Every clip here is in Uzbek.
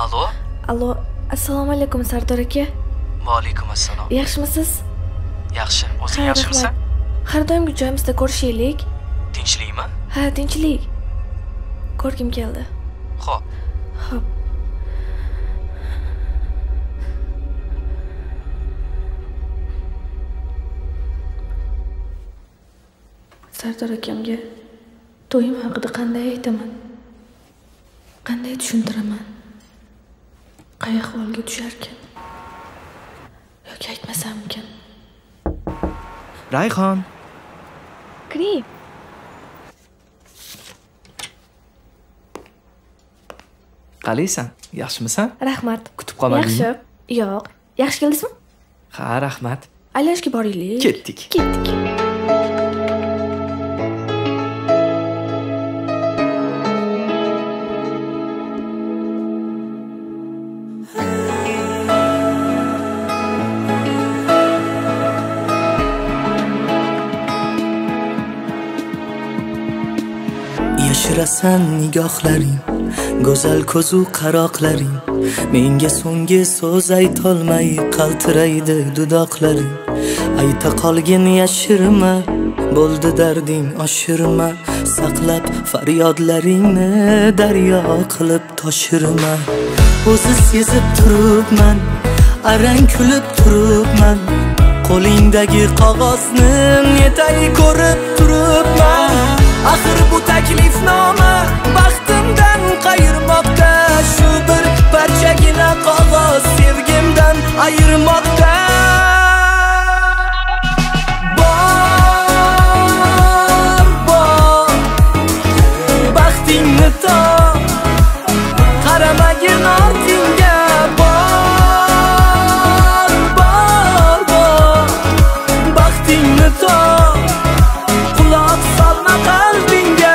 Alo? Allo, assalomu alaykum Sardor aka. Va alaykum assalom. Yaxshimisiz? Yaxshi. O'zing yaxshimisan? Har doimgi joyimizda ko'rishaylik. Tinchlikmi? Ha, tinchlik. Ko'rgim keldi. Xo'p. Xo'p. Sardor akamga to'yim haqida qanday aytaman? Qanday tushuntiraman? Qay ahvolga tusharkan? Yoki aytmasammikin? Rayhon. Kiring. Qalaysan? Yaxshimisan? Rahmat. Kutib qolmadingmi? Yaxshi. Yo'q. Yaxshi keldingizmi? Ha, rahmat. Aylanishga boraylik. Ketdik. Yashirasan nigohlaring, go'zal ko'zu qaroqlaring, menga so'nggi so'z aytolmay qaltiraydi dudoqlaring. Ayta qolgin yashirma, bo'ldi darding oshirma, saqlab faryodlaringni daryo qilib toshirma. O'zi sezib turibman, arang kulib turibman, qo'lingdagi qog'ozni netay ko'rib turibman. Axir bu taklifnoma baxtimdan qayirmoqda, shu bir parchagina qog'oz sevgimdan ayirmoqda. Bor, baxtingni top, qaramagin ortingga. Bor, baxtingni top, quloq solma qalbingga.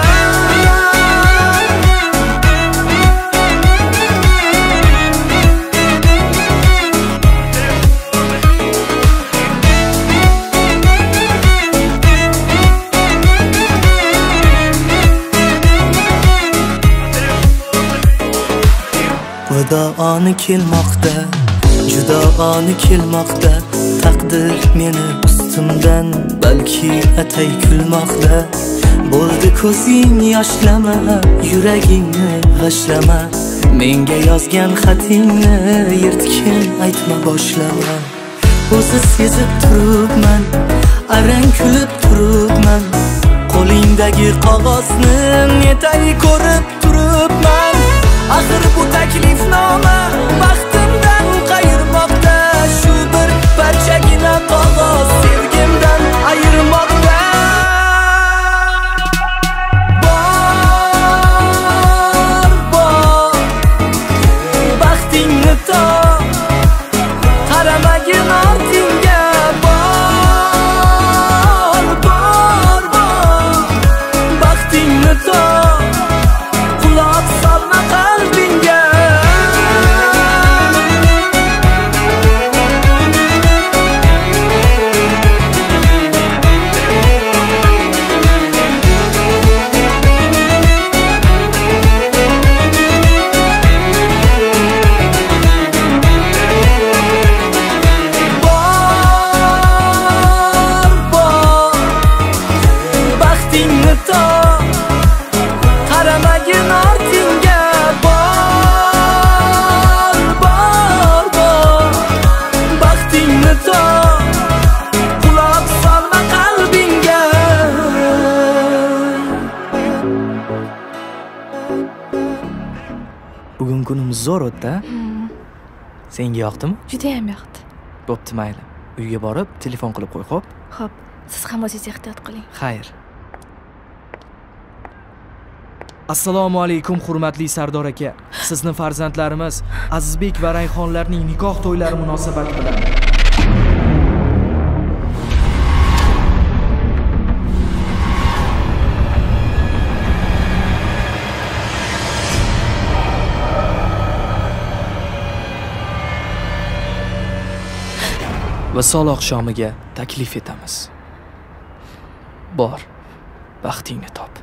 Xudo oni kelmoqda, judo oni kelmoqda, taqdir meni ustimdan balki atay kulmoqda. Bo'ldi ko'zing yoshlama, yuragingni g'ashlama, menga yozgan xatingni yirtgin aytma boshlama. O'zi sezib turibman, arang kulib turibman, qo'lingdagi qog'ozni netay ko'rib turibman. Axir bu taklifnoma baxtimdan qayirmoqda, shu bir parchagina qog'oz sevgimdan ayirmoqda. Bor, baxtingni top, qaramagin ortingga. Bor, baxtingni top, quloq solma qalbingga. Bor, baxtingni top, qaramagin ortingga. Bor, baxtingni top, quloq solma qalbingga. Bugun kunimiz zo'r o'tdi. Senga yoqdimi? Juda ham yoqdi. Bo'pti, mayli. Uyga borib telefon qilib qo'y, xo'p? Xo'p, siz ham o'zingiz ehtiyot qiling. Xayr. Assalomu alaykum hurmatli Sardor aka. Sizni farzandlarimiz Azizbek va Rayhonlarning nikoh to'ylari munosabati bilan visol oqshomiga taklif etamiz. Bor, baxtingni top.